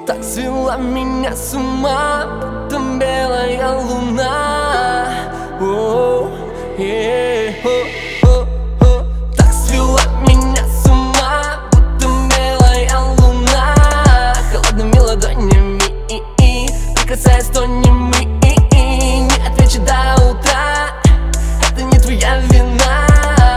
Так свела меня с ума, будто белая луна. Так свела меня с ума, будто белая луна. Холодными ладонями прикасаясь тонями, не отвечу до утра. Это не твоя вина.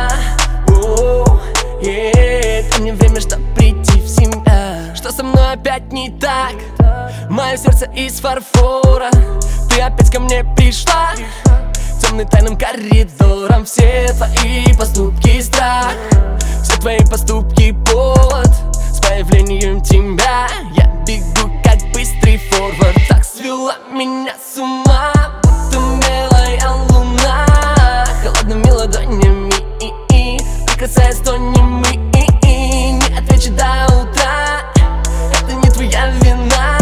Это не время, чтоб прийти в себя. Что со мной опять не так? Мое сердце из фарфора. Ты опять ко мне пришла темным тайным коридором. Все твои поступки страх, все твои поступки повод. С появлением тебя я бегу как быстрый форвард. Так свела меня с ума, будто белая луна. Холодными ладонями прикасаясь тонями, не отвечу до утра. Это не твоя вина.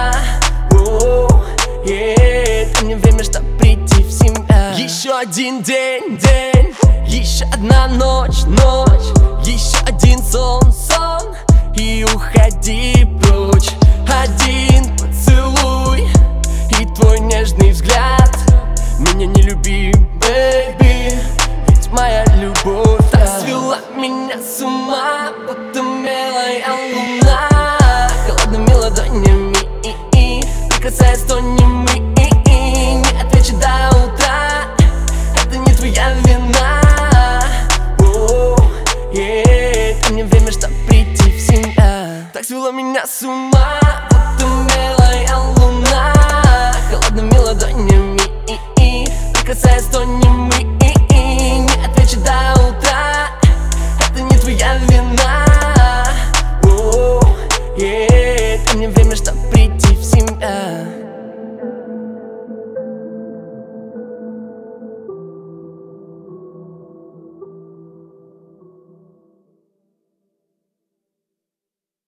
Это не время, чтоб прийти в себя. Еще один день, еще одна ночь, еще один сон, и уходи прочь. Один поцелуй и твой нежный взгляд. Меня не люби, бэйби, ведь моя любовь так свела меня с ума, будто белая луна. Холодными ладонями прикасаясь тонями, не отвечу до утра. Это не твоя вина. Это не время, чтоб прийти в себя. Так свела меня с ума, будто белая луна. Холодными ладонями прикасаясь тонями, не отвечу до утра. Это не твоя вина.